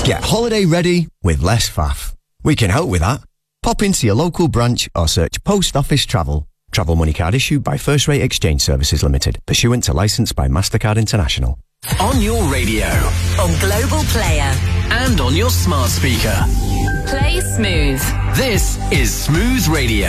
Get holiday ready with less faff. We can help with that. Pop into your local branch or search Post Office Travel. Travel money card issued by First Rate Exchange Services Limited, pursuant to licence by MasterCard International. On your radio, on Global Player, and on your smart speaker. Play Smooth. This is Smooth Radio.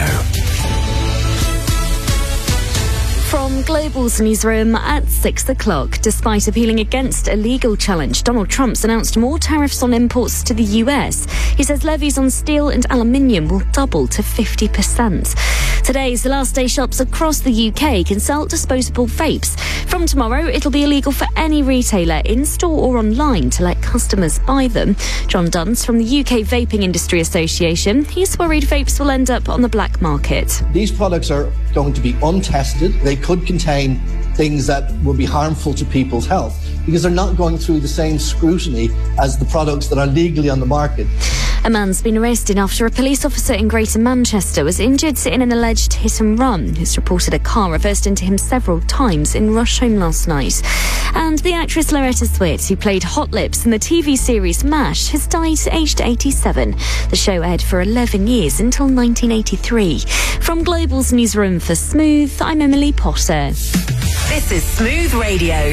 From Global's newsroom at 6 o'clock. Despite appealing against a legal challenge, Donald Trump's announced more tariffs on imports to the US. He says levies on steel and aluminium will double to 50%. Today's the last day shops across the UK can sell disposable vapes. From tomorrow, it'll be illegal for any retailer in-store or online to let customers buy them. John Dunce from the UK Vaping Industry Association, he's worried vapes will end up on the black market. These products are going to be untested. They could contain things that will be harmful to people's health because they're not going through the same scrutiny as the products that are legally on the market. A man's been arrested after a police officer in Greater Manchester was injured in an alleged hit and run. It's reported a car reversed into him several times in Rusholme last night. And the actress Loretta Swit, who played Hot Lips in the TV series MASH, has died aged 87. The show aired for 11 years until 1983. From Global's newsroom for Smooth, I'm Emily Potter. This is Smooth Radio.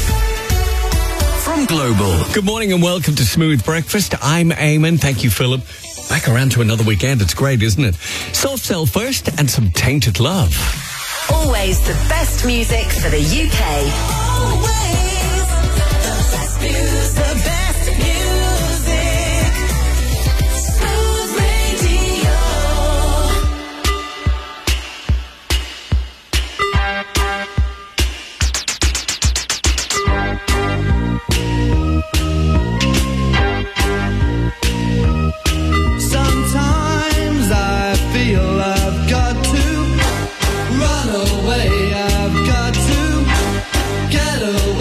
From Global. Good morning and welcome to Smooth Breakfast. I'm Eamon. Thank you, Philip. Back around to another weekend. It's great, isn't it? Soft Cell first and some Tainted Love. Always the best music for the UK. Always the best music. The best music. Smooth Radio. Sometimes I feel I've got to run away, I've got to get away.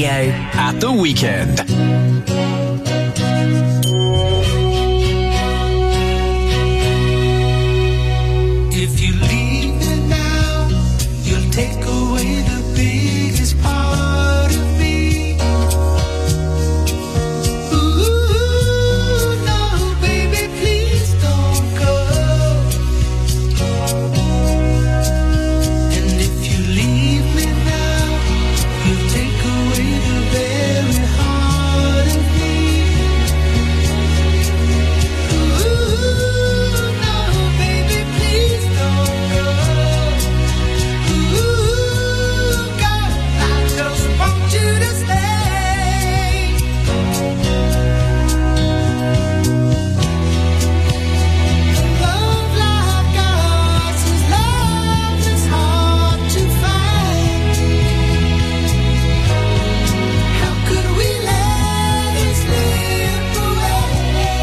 Radio. At the weekend. If you leave me now, you'll take away the biggest part of me. Ooh, no, baby, please don't go. And if you leave me now, you'll take away the very heart of me. Ooh, no, baby, please don't go. Ooh, God, I just want you to stay. Love like ours is love that's hard to find. How could we let it slip away?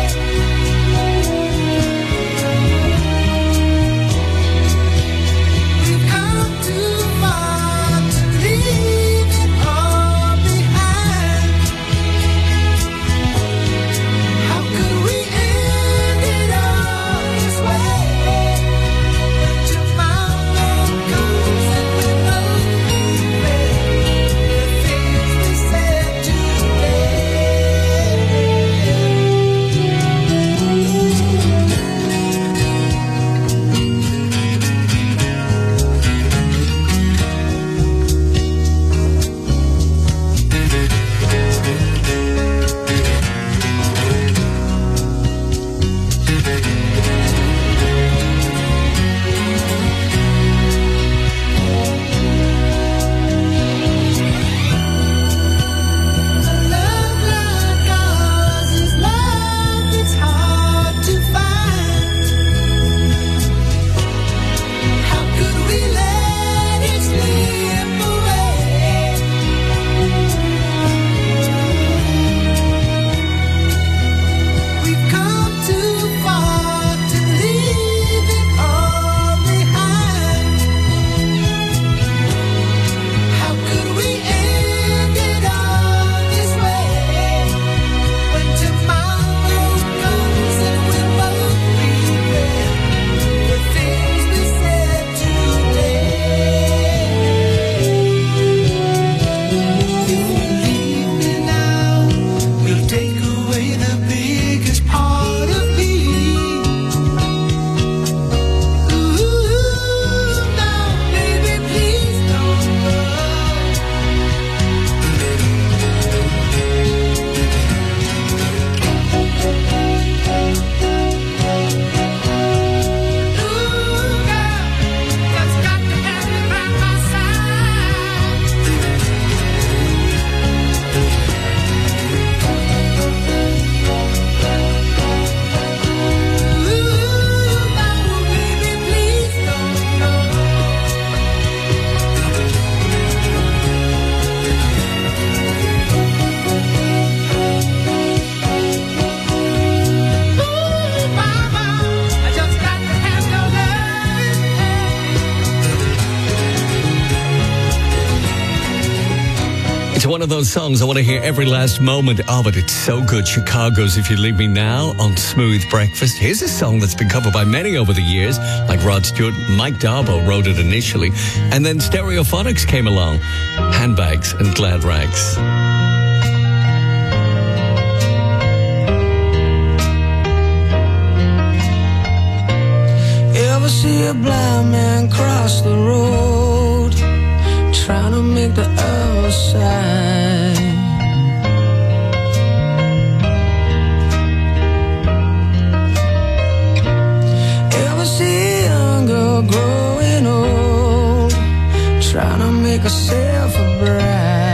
We've come too far to leave it all behind. How could we end it all this way? When tomorrow comes and we both regret the things we said Love like ours is love that's hard to find. How could we let it slip away? We've come too far to leave it all behind. How could we end it all this way? When tomorrow comes and we both regret the things we said today. If you leave me now, we'll take away the biggest part of me. Ooh, no, baby, please don't go. Ooh, girl, just got to have you by my side. Ooh, no, baby, please don't go. Ooh, mama, I just got to have your love. It's one of those songs I want to hear every last moment of it. It's so good. Chicago's If You Leave Me Now on Smooth Breakfast. Here's a song that's been covered by many over the years, like Rod Stewart. Mike Darbo wrote it initially, and then Stereophonics came along. Handbags and Glad Rags. Ever see a blind man cross the road, trying to make the other side? Ever see a young girl growing old, trying to make herself a bride?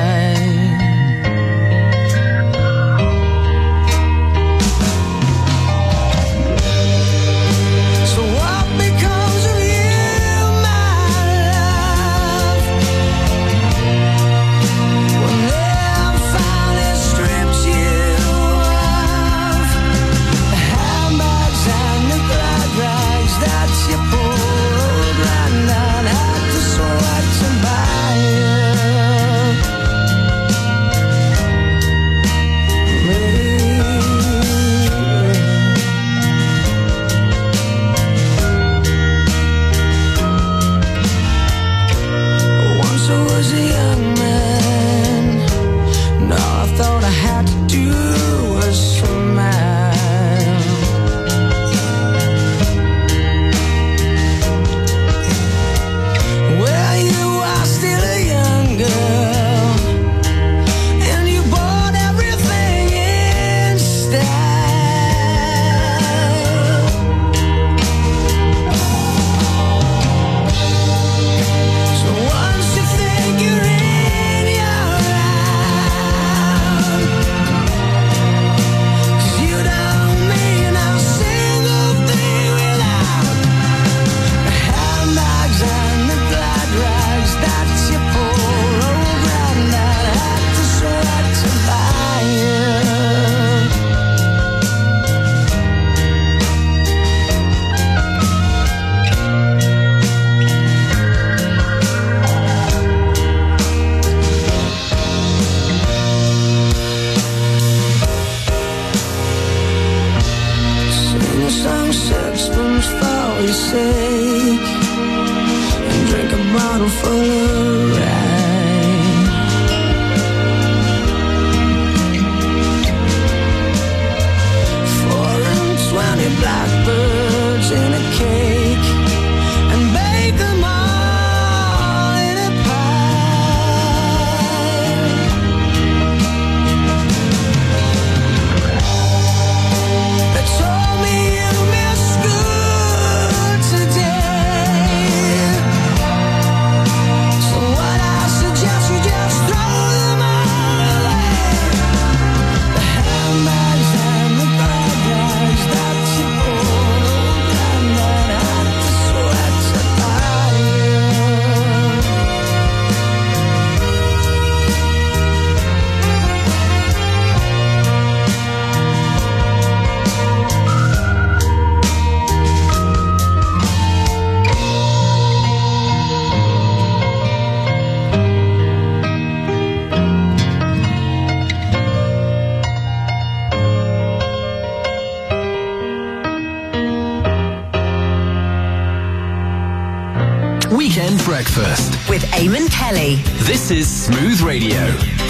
So what becomes of you, my love, when got to do is smile. Well, you are still a young girl, and you bought everything in style. So once you think you're in your round, 'cause you don't mean a single thing without the handbags and the glad rags that you poor old granddad had to sweat to buy you. Sing a song, sixpence for your sake, and drink a bottle full of rye. 420 blackbirds in a cake, and bake them all in a pie. They told me you missed school today, so what I suggest you just throw them all away. The handbags and the bag rags that you pulled and that had to sweat to buy you. Weekend Breakfast. With Eamon Kelly. This is Smooth Radio.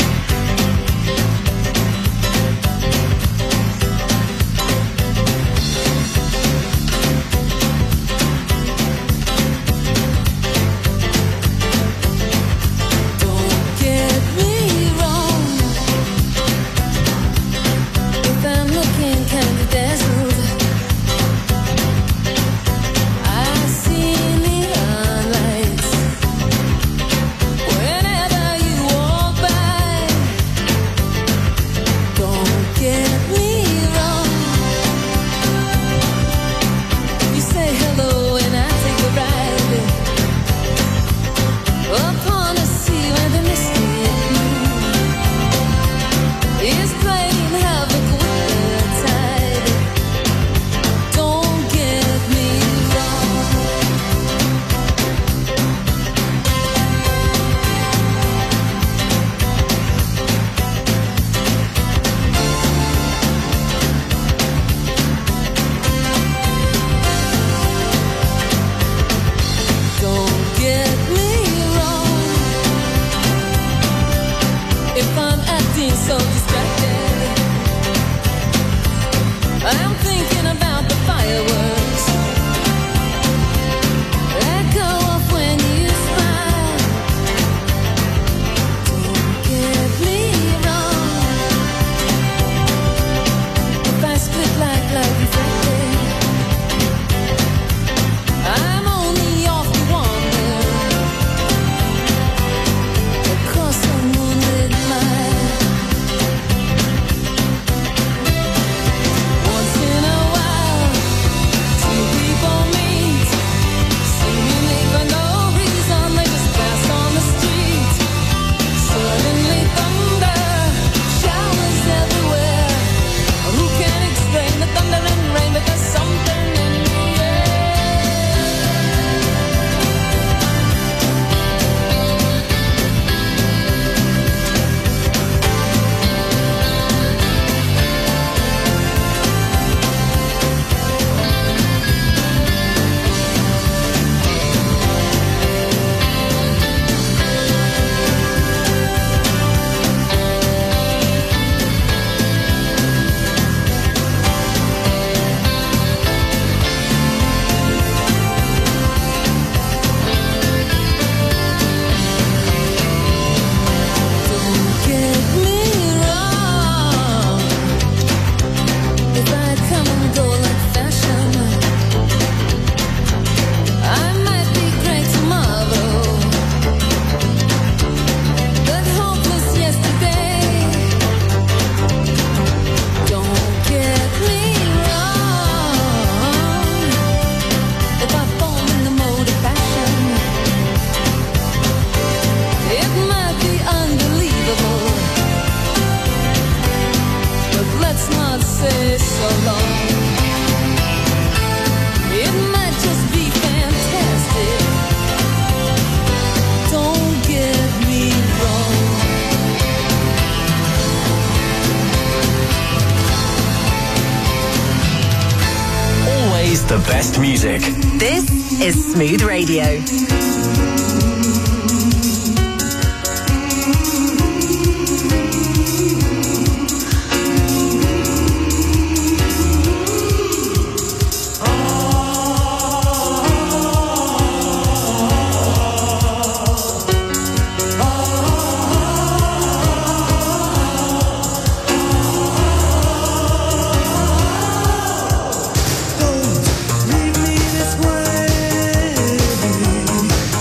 Don't get me wrong, if I'm looking kind of dazzled, I see neon lights whenever you walk by. The best music. This is Smooth Radio. Leave me this way.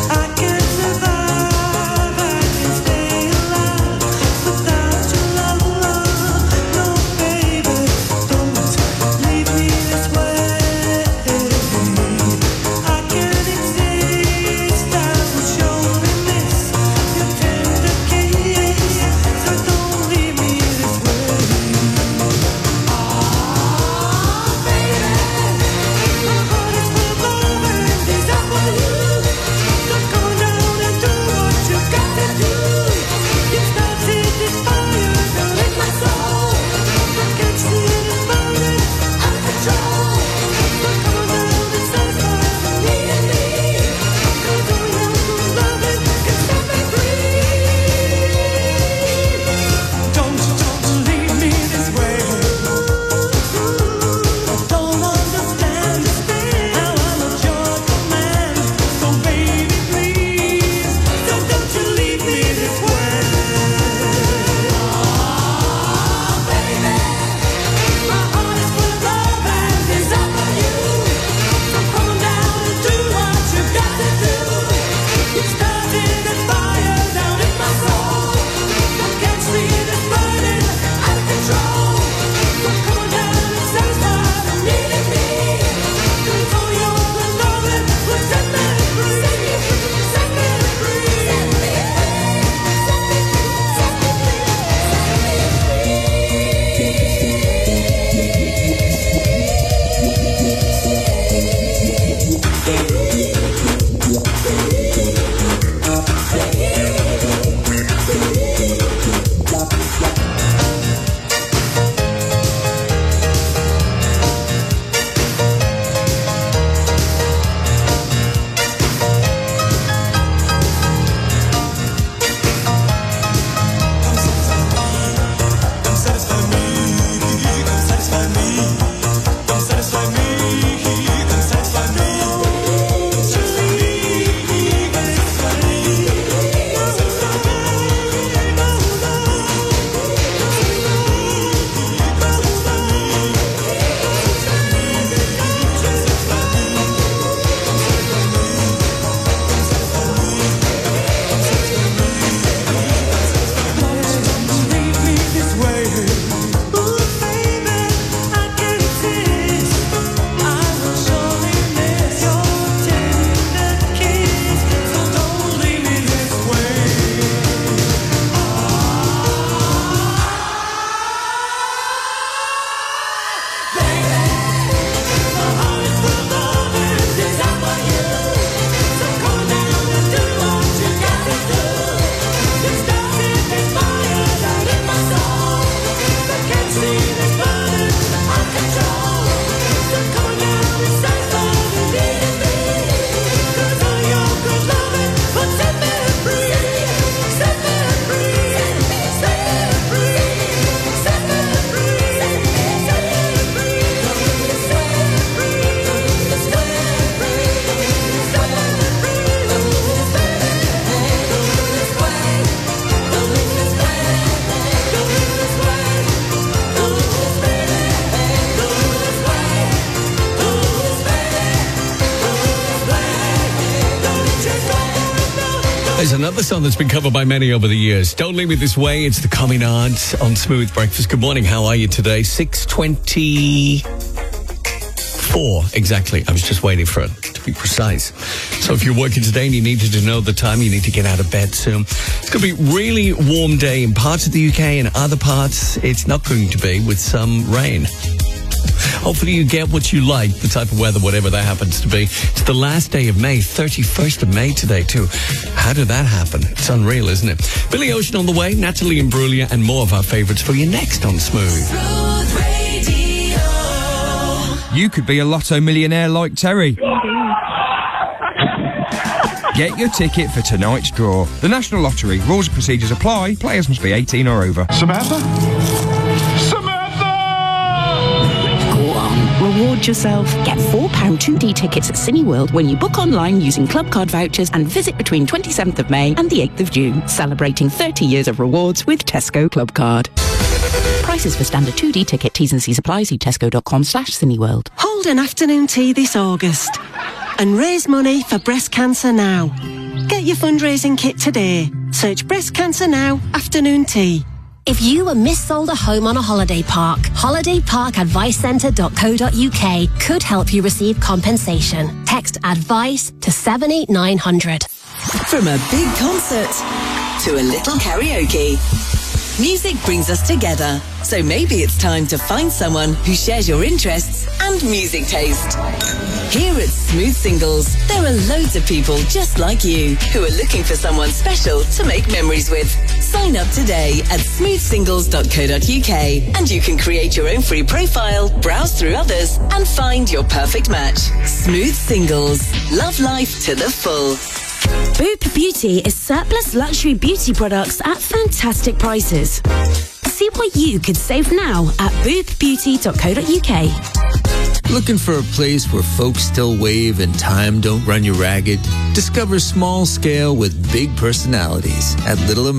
There's another song that's been covered by many over the years. Don't Leave Me This Way. It's the Coming On Smooth Breakfast. Good morning. How are you today? 6:24 exactly. I was just waiting for it to be precise. So if you're working today and you needed to know the time, you need to get out of bed soon. It's going to be a really warm day in parts of the UK, and other parts it's not going to be, with some rain. Hopefully you get what you like, the type of weather, whatever that happens to be. It's the last day of May, 31st of May today too. How did that happen? It's unreal, isn't it? Billy Ocean on the way, Natalie Imbruglia, and more of our favourites for you next on Smooth. Smooth Radio. you could be a lotto millionaire like Terry. Get your ticket for tonight's draw. The National Lottery. Rules and procedures apply. Players must be 18 or over. Samantha? Go on, reward yourself. Get £4 2D tickets at Cineworld when you book online using club card vouchers and visit between 27th of May and the 8th of June, celebrating 30 years of rewards with Tesco Club Card. Prices for standard 2D ticket, T's and C's apply. See tesco.com/Cineworld. Hold an afternoon tea this August and raise money for breast cancer now. Get your fundraising kit today. Search Breast Cancer Now afternoon tea. If you were missold a home on a holiday park, holidayparkadvicecentre.co.uk could help you receive compensation. Text ADVICE to 78900. From a big concert to a little karaoke, music brings us together. So maybe it's time to find someone who shares your interests and music taste. Here at Smooth Singles, there are loads of people just like you who are looking for someone special to make memories with. Sign up today at smoothsingles.co.uk and you can create your own free profile, browse through others and find your perfect match. Smooth Singles. Love life to the full. Boop Beauty is surplus luxury beauty products at fantastic prices. See what you could save now at boopbeauty.co.uk. Looking for a place where folks still wave and time don't run you ragged? Discover small scale with big personalities at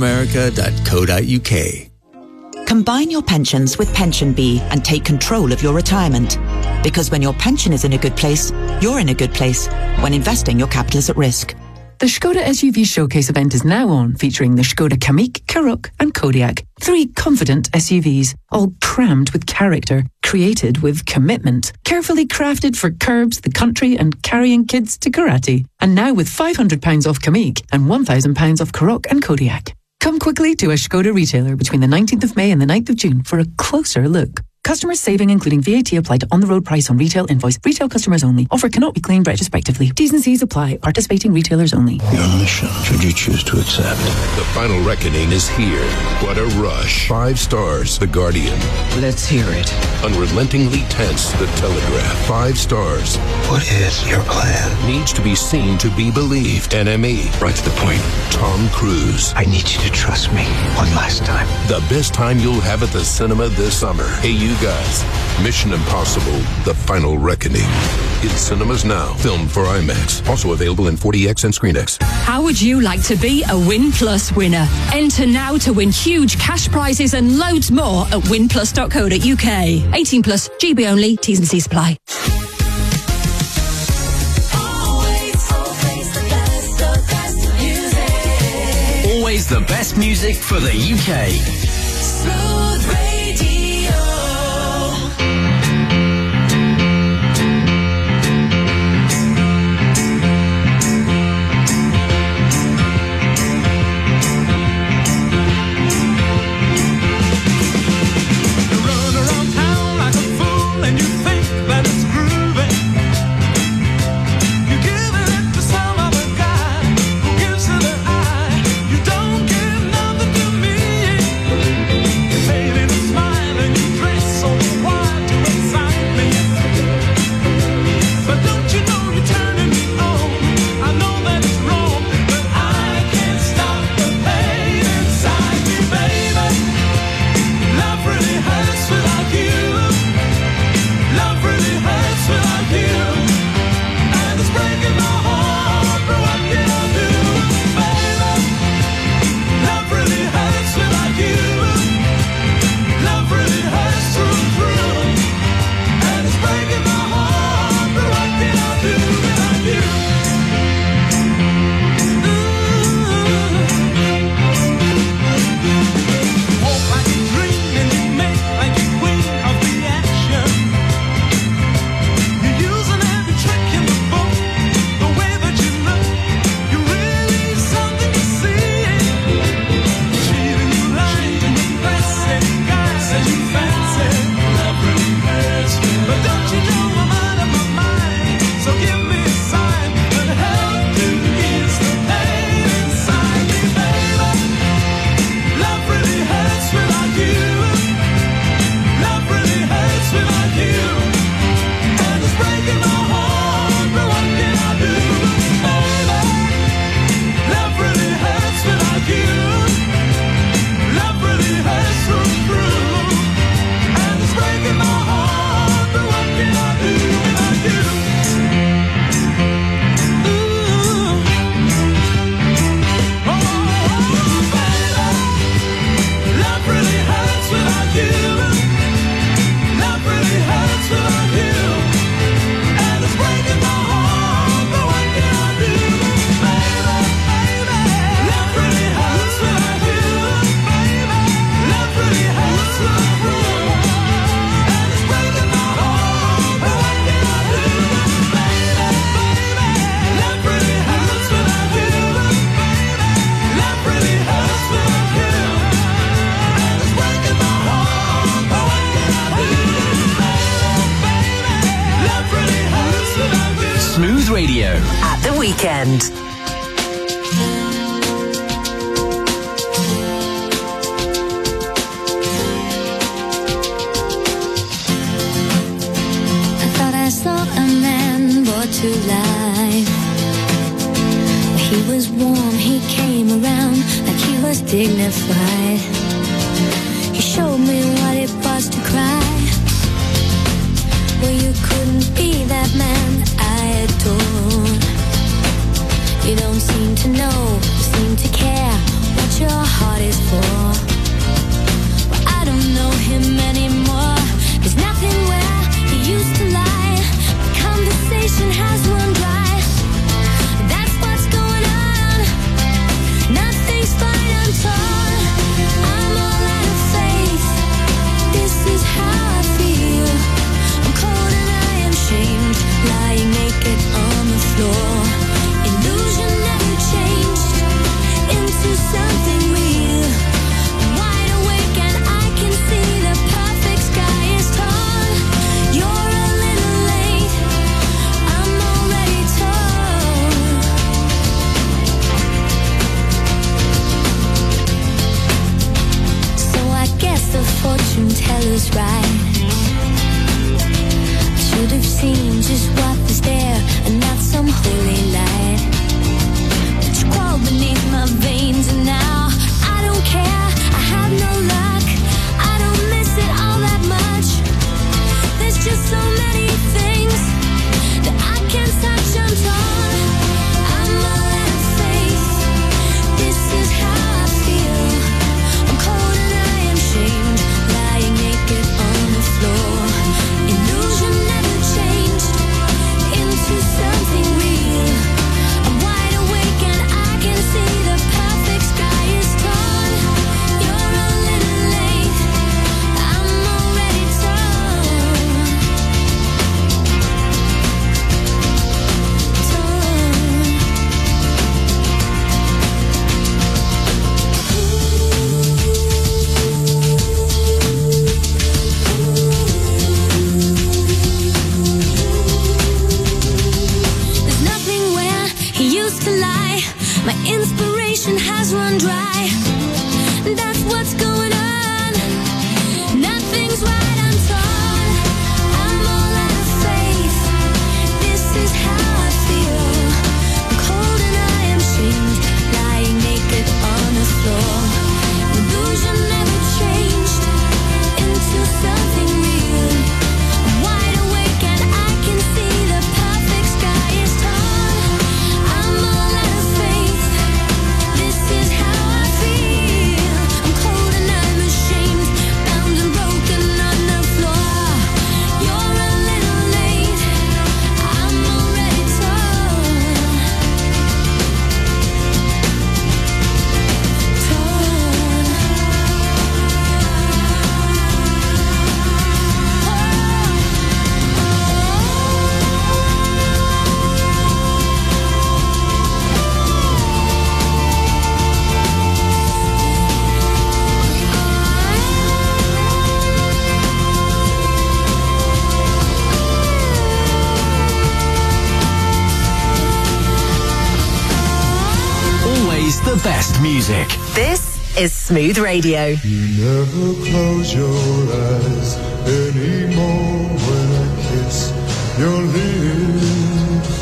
littleamerica.co.uk. Combine your pensions with PensionBee and take control of your retirement. Because when your pension is in a good place, you're in a good place. When investing, your capital is at risk. The Skoda SUV Showcase event is now on, featuring the Skoda Kamiq, Karoq and Kodiaq. 3 confident SUVs, all crammed with character, created with commitment, carefully crafted for curbs, the country and carrying kids to karate. And now with £500 off Kamiq and £1,000 off Karoq and Kodiaq. Come quickly to a Skoda retailer between the 19th of May and the 9th of June for a closer look. Customers saving including VAT applied to on-the-road price on retail invoice. Retail customers only. Offer cannot be claimed retrospectively. T's and C's apply. Participating retailers only. Your mission, should you choose to accept. The final reckoning is here. What a rush. 5 stars, The Guardian. Let's hear it. Unrelentingly tense, The Telegraph. 5 stars. What is your plan? Needs to be seen to be believed. NME. Right to the point. Tom Cruise. I need you to trust me one last time. The best time you'll have at the cinema this summer. Hey, you guys. Mission Impossible, The Final Reckoning. In cinemas now. Filmed for IMAX. Also available in 4DX and ScreenX. How would you like to be a Win Plus winner? Enter now to win huge cash prizes and loads more at winplus.co.uk. 18 plus, GB only, T's and C's apply. Always the best music for the UK. Smooth Radio. Radio. At the weekend. I thought I saw a man brought to life. He was warm, he came around like he was dignified. He showed me what it was to cry. Well, you couldn't be that man I adore. You don't seem to know, seem to care what your heart is for. Well, I don't know him anymore. There's nothing where he used to lie. The conversation has run dry. That's what's going on. Nothing's fine, I'm torn. I'm all out of faith. This is how I feel. I'm cold and I am shamed, lying naked on the floor. Illusion never changed into something real. I'm wide awake and I can see the perfect sky is torn. You're a little late, I'm already torn. So I guess the fortune teller's right. Should have seen just what was there and not some holy light. But you crawled beneath my veins and now I don't care, I have no luck. I don't miss it all that much. There's just so many things that I can't touch, I'm torn. I'm all out of faith. This is how I feel. I'm cold and I am shamed, lying naked on the floor. Illusion never changed into something real. I'm wide awake and I can see the perfect sky is torn. You're a little late, I'm already torn. There's nothing where he used to lie. My inspiration has run dry. That's what's going on. Nothing's right, I'm torn. I'm all out of faith. This is how I feel. I'm cold and I am shamed, lying naked on the floor. Illusion never changed into something real. I'm wide awake and I can see the perfect sky is torn. I'm all out of faith. This is how I feel. I'm cold and I'm ashamed, bound and broken on the floor. You're a little late, I'm already torn. Always the best music. This is Smooth Radio. You never close your eyes anymore when I kiss your lips.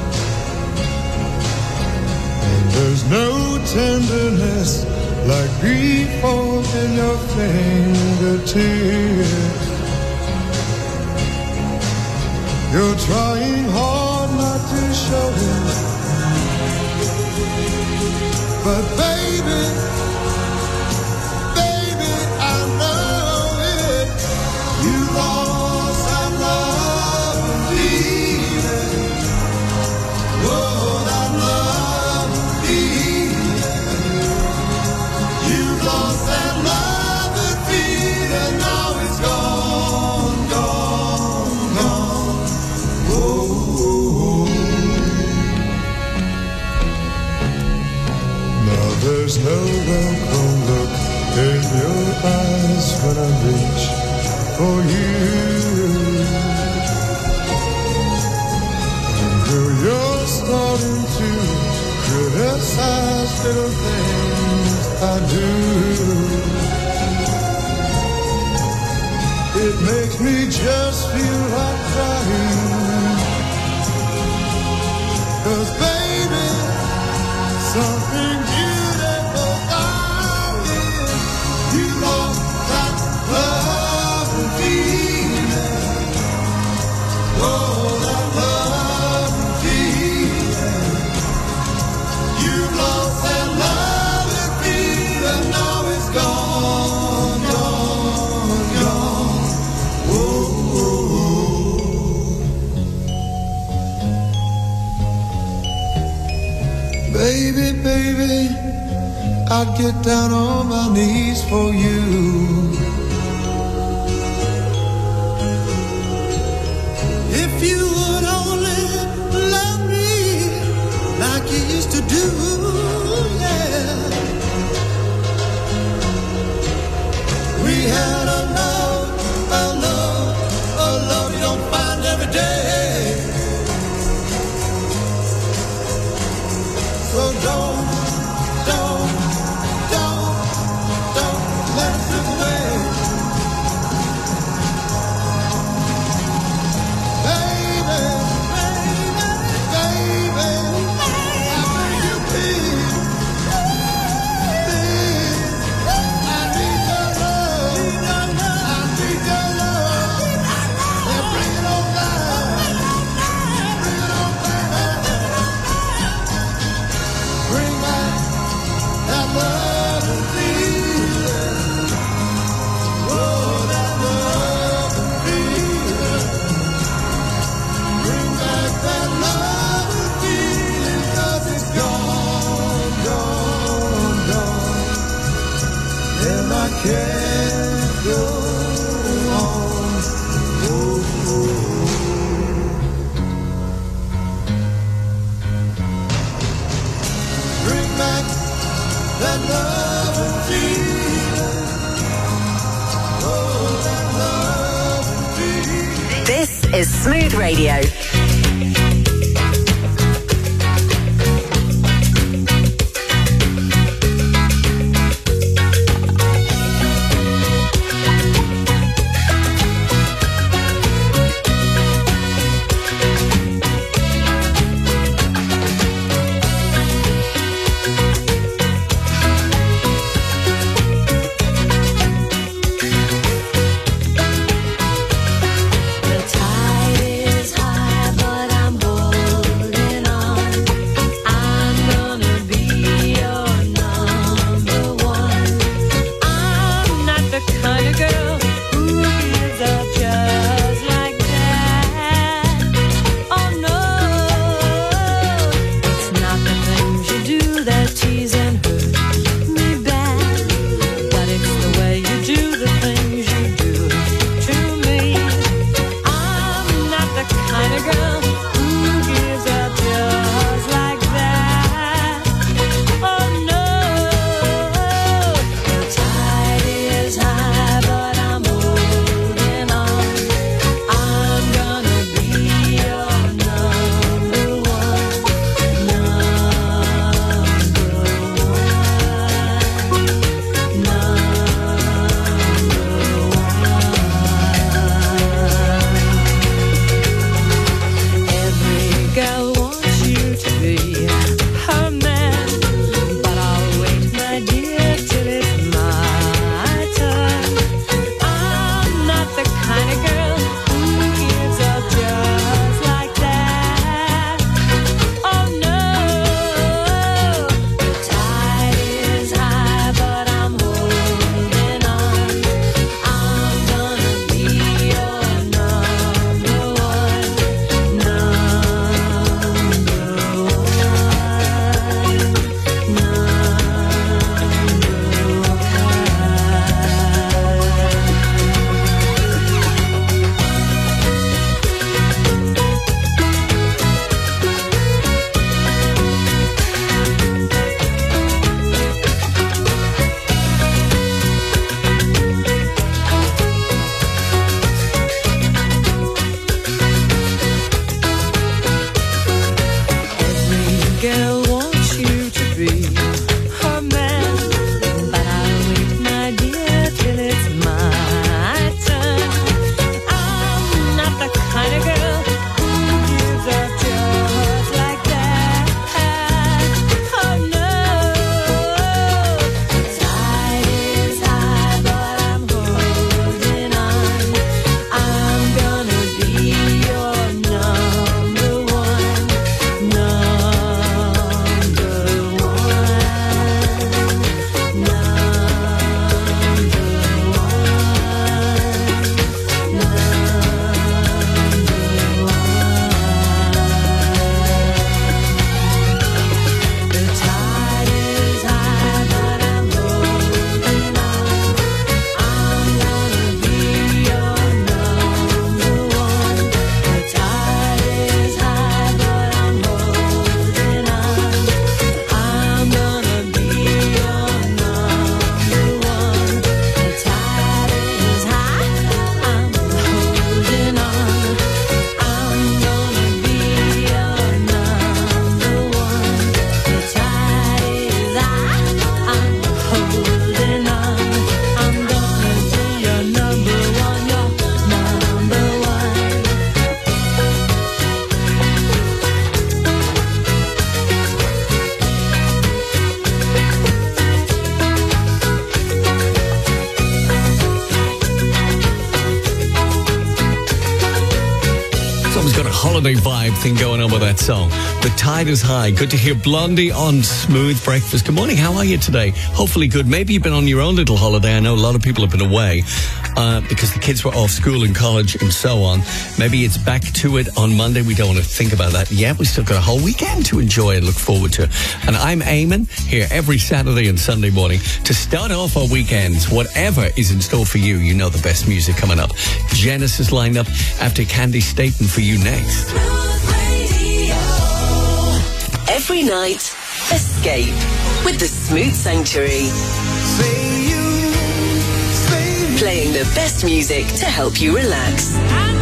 And there's no tenderness like before in your fingertips. You're trying hard not to show it, but baby, I know it. You lost that love and feeling. Oh, that love and feeling. You lost that love and feeling. Now it's gone, gone, gone. Oh. Now there's no It makes me just feel like crying. 'Cause baby, something beautiful about it. You lost that love and feeling. Oh, that love and feeling. You lost that love and feeling. Now it's gone, gone, gone. Oh, oh, oh. Baby, baby, I'd get down on my knees for you. If you would only love me like you used to do, yeah. We had a love you don't find every day. So don't let it slip away. Baby, I beg you please, I need your love, and bring it on back, bring back that love and feeling, oh, that love and feeling, bring back that love and feeling, 'cause it's gone, gone, gone, and I can't go on. Oh, oh. Bring back that love and feeling. Oh, that love and feeling. This is Smooth Radio. The tide is high. Almost got a holiday vibe thing going on with that song. The tide is high. Good to hear Blondie on Smooth Breakfast. Good morning. How are you today? Hopefully good. Maybe you've been on your own little holiday. I know a lot of people have been away because the kids were off school and college and so on. Maybe it's back to it on Monday. We don't want to think about that yet. We've still got a whole weekend to enjoy and look forward to. And I'm Eamon here every Saturday and Sunday morning to start off our weekends. Whatever is in store for you, you know the best music coming up. Genesis lined up after Candy Staten for you next. Every night, escape with the Smooth Sanctuary. Playing the best music to help you relax.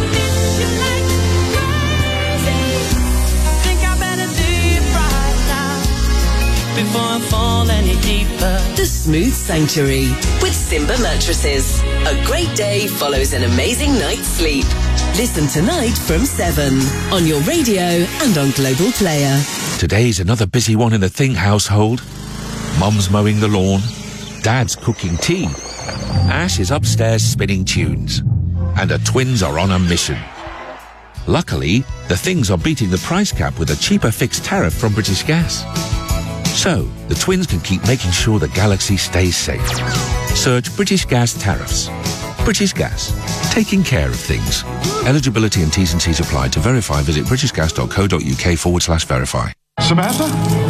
Before I fall any deeper. The Smooth Sanctuary with Simba Mattresses. A great day follows an amazing night's sleep. Listen tonight from 7 on your radio and on Global Player. Today's another busy one in the Thing household. Mum's mowing the lawn. Dad's cooking tea. Ash is upstairs spinning tunes. And the twins are on a mission. Luckily, the Things are beating the price cap with a cheaper fixed tariff from British Gas. So, the twins can keep making sure the galaxy stays safe. Search British Gas tariffs. British Gas. Taking care of things. Eligibility and T's and C's apply. To verify, visit britishgas.co.uk/verify. Samantha?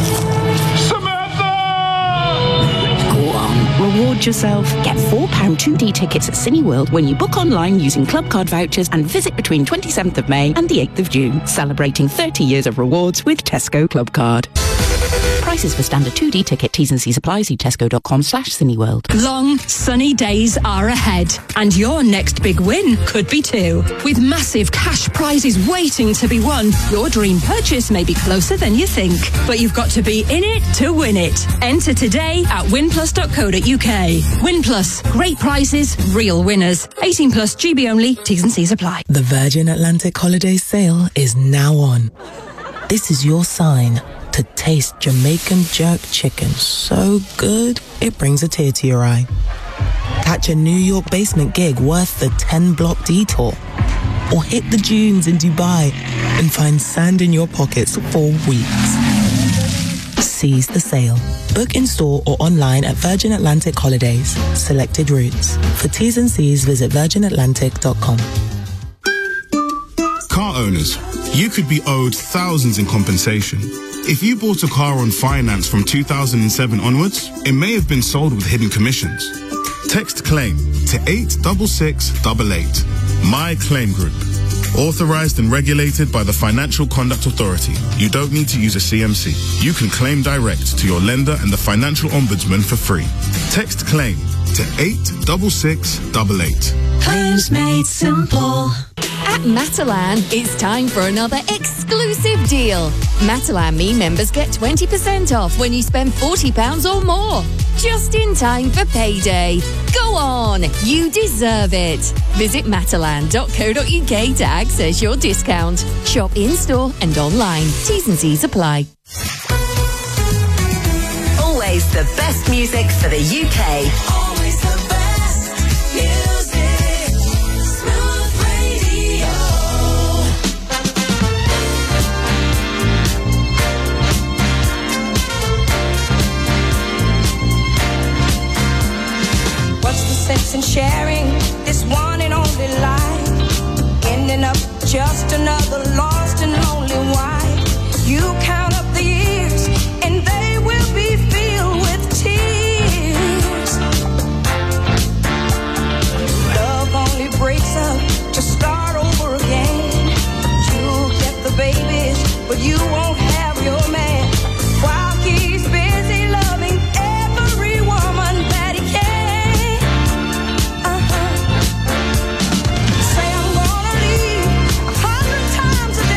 Go on, reward yourself. Get £4 2D tickets at Cineworld when you book online using Club Card vouchers and visit between 27th of May and the 8th of June. Celebrating 30 years of rewards with Tesco Club Card. Prices for standard 2D ticket. T's and C's apply. See tesco.com/Cineworld. Long, sunny days are ahead, and your next big win could be too. With massive cash prizes waiting to be won, your dream purchase may be closer than you think. But you've got to be in it to win it. Enter today at winplus.co.uk. Winplus, great prizes, real winners. 18 plus, GB only, T's and C's apply. The Virgin Atlantic Holiday Sale is now on. This is your sign to taste Jamaican jerk chicken so good it brings a tear to your eye. Catch a New York basement gig worth the 10-block detour. Or hit the dunes in Dubai and find sand in your pockets for weeks. Seize the sale. Book in store or online at Virgin Atlantic Holidays. Selected routes. For T's and C's, visit virginatlantic.com. Car owners, you could be owed thousands in compensation. If you bought a car on finance from 2007 onwards, it may have been sold with hidden commissions. Text CLAIM to 86688. My Claim Group. Authorized and regulated by the Financial Conduct Authority. You don't need to use a CMC. You can claim direct to your lender and the Financial Ombudsman for free. Text CLAIM to 86688. Claims made simple. At Matalan, it's time for another exclusive deal. Matalan Me members get 20% off when you spend £40 or more. Just in time for payday. Go on, you deserve it. Visit matalan.co.uk to access your discount. Shop in-store and online. T's and C's apply. Always the best music for the UK. Always the best music. Smooth Radio. What's the sense in sharing this one and only life? Ending up just another lost and lonely wife. You count up the years and they will be filled with tears. Love only breaks up to start over again. You'll get the babies, but you won't have your man. While he's busy loving every woman that he can. Say I'm gonna leave 100 times a day.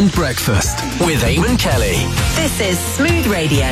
Weekend Breakfast with Eamon Kelly. This is Smooth Radio.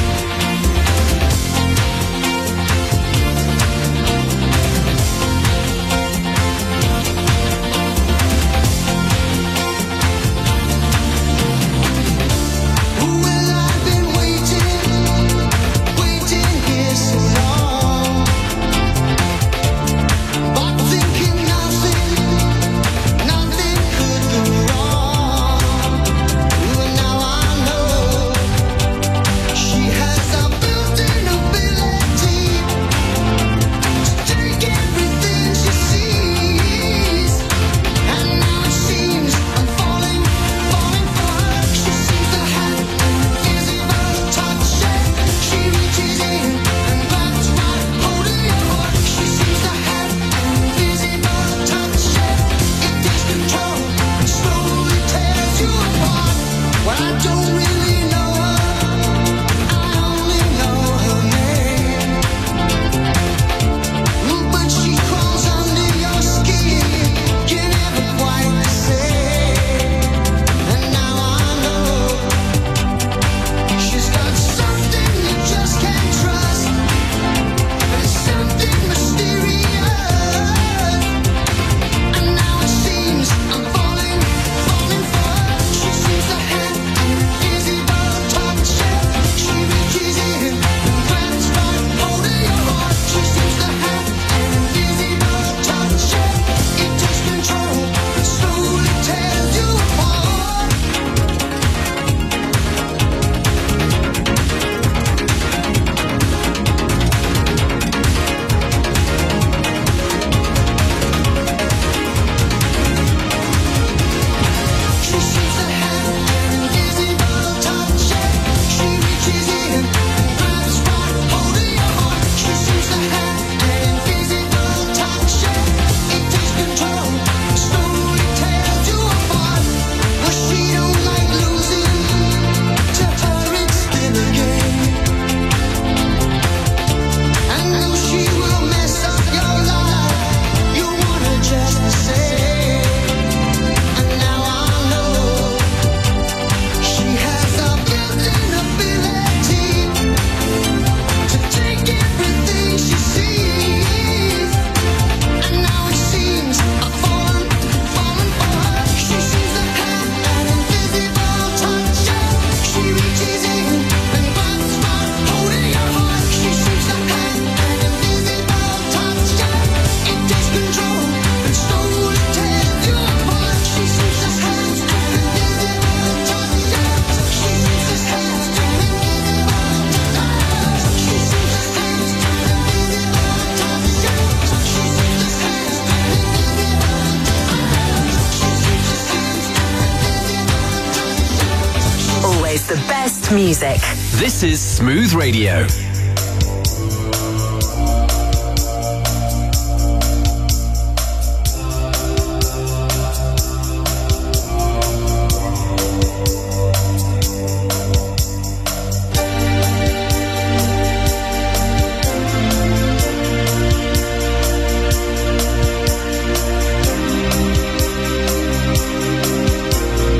Music. This is Smooth Radio.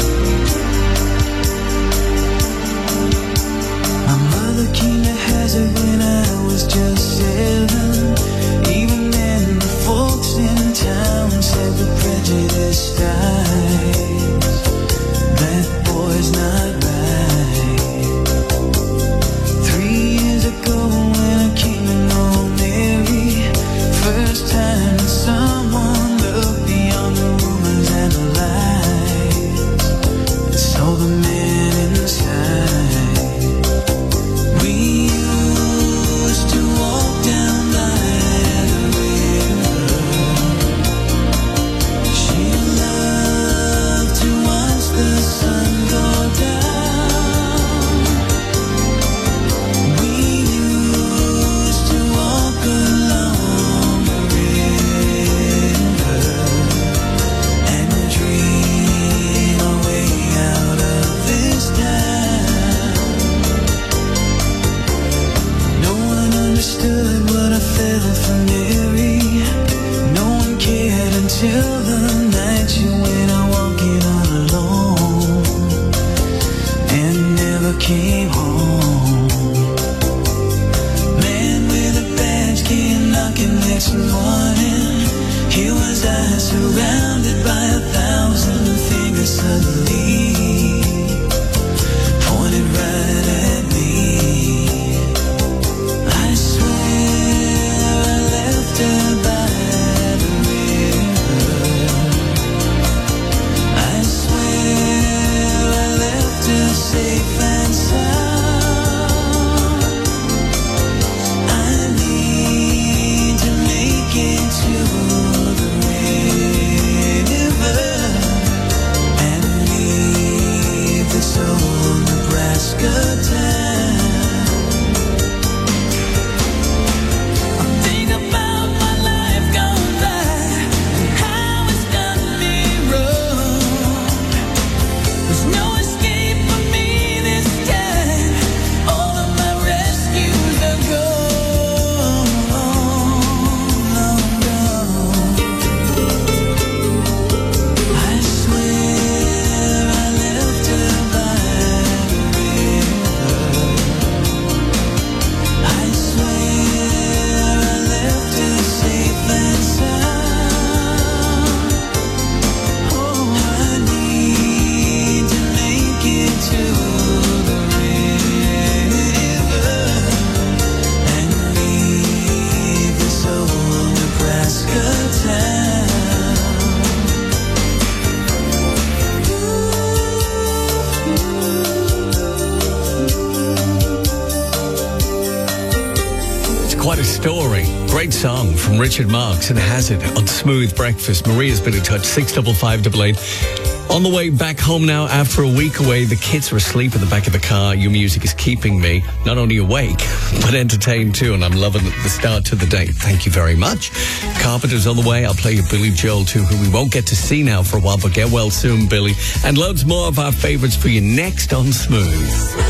Has a came home. Man with a badge came knocking next morning. Here was I, surrounded by 1,000 fingers suddenly pointed right at me. I swear I left her by the river. I swear I left her safe and sound. I need to make it to the river and leave this old Nebraska town. I think about my life gone by and how it's done me wrong. There's no escape for me this time. All of my rescues are gone, long gone. I swear I left her by the river. I swear I left her safe and sound. Oh, I need to make it to the river and leave this old Nebraska town. It's quite a story. Great song from Richard Marx and has it on Smooth Breakfast. Maria's been in touch, 65588. On the way back home now after a week away, the kids are asleep in the back of the car. Your music is keeping me not only awake, but entertained too, and I'm loving the start to the day. Thank you very much. Carpenter's on the way. I'll play you Billy Joel too, who we won't get to see now for a while, but get well soon, Billy. And loads more of our favourites for you next on Smooth.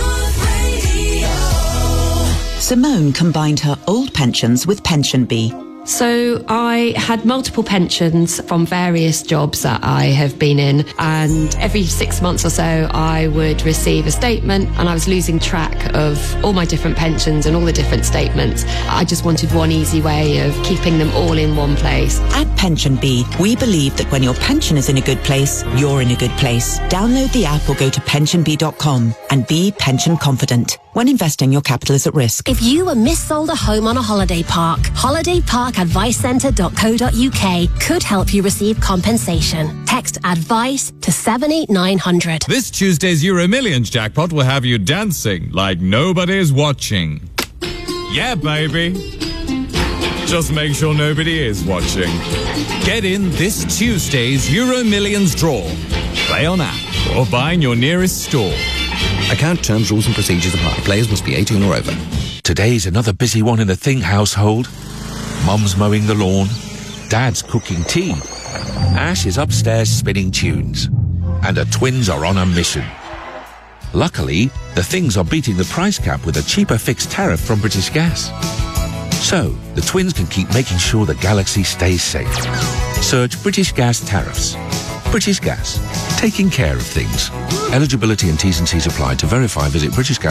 Simone combined her old pensions with Pension Bee. So I had multiple pensions from various jobs that I have been in, and every 6 months or so I would receive a statement, and I was losing track of all my different pensions and all the different statements. I just wanted one easy way of keeping them all in one place. At Pension Bee, we believe that when your pension is in a good place, you're in a good place. Download the app or go to pensionbee.com and be pension confident. When investing, your capital is at risk. If you were missold a home on a holiday park, holidayparkadvicecentre.co.uk could help you receive compensation. Text ADVICE to 78900. This Tuesday's Euro Millions jackpot will have you dancing like nobody's watching. Yeah, baby. Just make sure nobody is watching. Get in this Tuesday's Euro Millions draw. Play on app or buy in your nearest store. Account terms, rules and procedures apply. Players must be 18 or over. Today's another busy one in the Think household. Mum's mowing the lawn. Dad's cooking tea. Ash is upstairs spinning tunes. And her twins are on a mission. Luckily, the Things are beating the price cap with a cheaper fixed tariff from British Gas. So, the twins can keep making sure the galaxy stays safe. Search British Gas tariffs. British Gas. Taking care of things. Eligibility and T's and C's apply. To verify, visit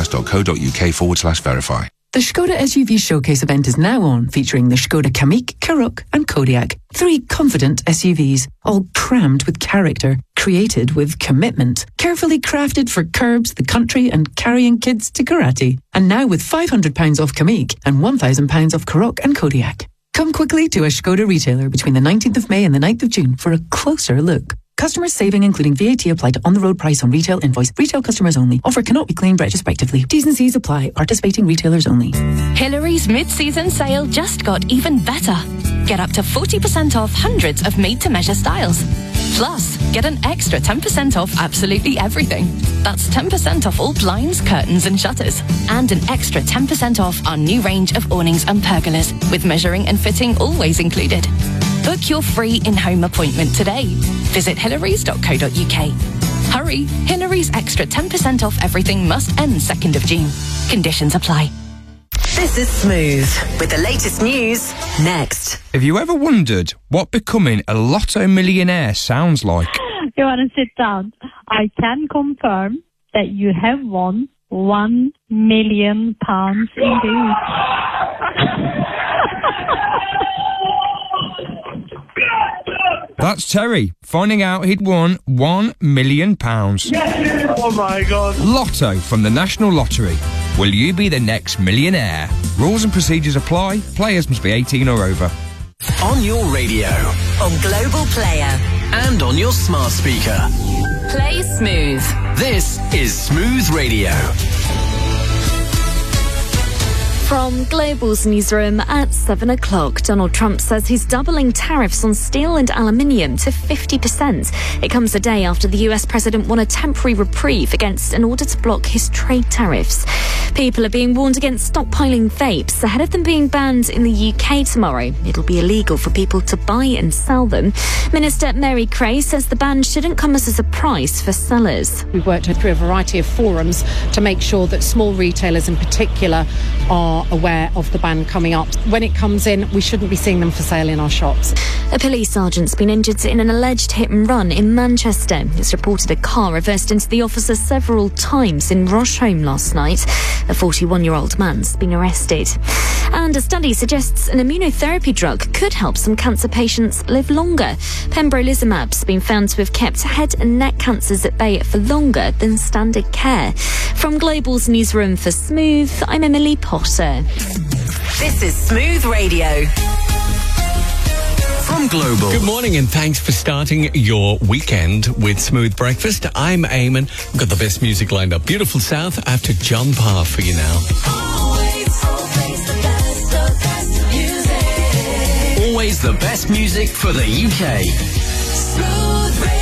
britishgas.co.uk/verify. The Skoda SUV Showcase event is now on, featuring the Skoda Kamiq, Karoq and Kodiaq. 3 confident SUVs, all crammed with character, created with commitment, carefully crafted for curbs, the country and carrying kids to karate. And now with £500 off Kamiq and £1,000 off Karoq and Kodiaq. Come quickly to a Skoda retailer between the 19th of May and the 9th of June for a closer look. Customers saving including VAT applied to on-the-road price on retail invoice. Retail customers only. Offer cannot be claimed retrospectively. T's and C's apply. Participating retailers only. Hillary's mid-season sale just got even better. Get up to 40% off hundreds of made-to-measure styles. Plus, get an extra 10% off absolutely everything. That's 10% off all blinds, curtains and shutters. And an extra 10% off our new range of awnings and pergolas, with measuring and fitting always included. Book your free in-home appointment today. Visit hillarys.co.uk. Hurry, Hillary's extra 10% off everything must end 2nd of June. Conditions apply. This is Smooth with the latest news next. Have you ever wondered what becoming a lotto millionaire sounds like? You want to sit down? I can confirm that you have won £1 million indeed. That's Terry finding out he'd won £1 million. Oh my God. Lotto from the National Lottery. Will you be the next millionaire? Rules and procedures apply. Players must be 18 or over. On your radio. On Global Player. And on your smart speaker. Play Smooth. This is Smooth Radio. From Global's newsroom at 7 o'clock, Donald Trump says he's doubling tariffs on steel and aluminium to 50%. It comes a day after the US president won a temporary reprieve against an order to block his trade tariffs. People are being warned against stockpiling vapes ahead of them being banned in the UK tomorrow. It'll be illegal for people to buy and sell them. Minister Mary Cray says the ban shouldn't come as a surprise for sellers. We've worked through a variety of forums to make sure that small retailers in particular are aware of the ban coming up. When it comes in, we shouldn't be seeing them for sale in our shops. A police sergeant's been injured in an alleged hit and run in Manchester. It's reported a car reversed into the officer several times in Roshholme last night. A 41-year-old man's been arrested. And a study suggests an immunotherapy drug could help some cancer patients live longer. Pembrolizumab's been found to have kept head and neck cancers at bay for longer than standard care. From Global's newsroom for Smooth, I'm Emily Potter. This is Smooth Radio. From Global. Good morning and thanks for starting your weekend with Smooth Breakfast. I'm Eamon. We've got the best music lined up. Beautiful South after John Parr for you now. Always the best music for the UK. Smooth Radio.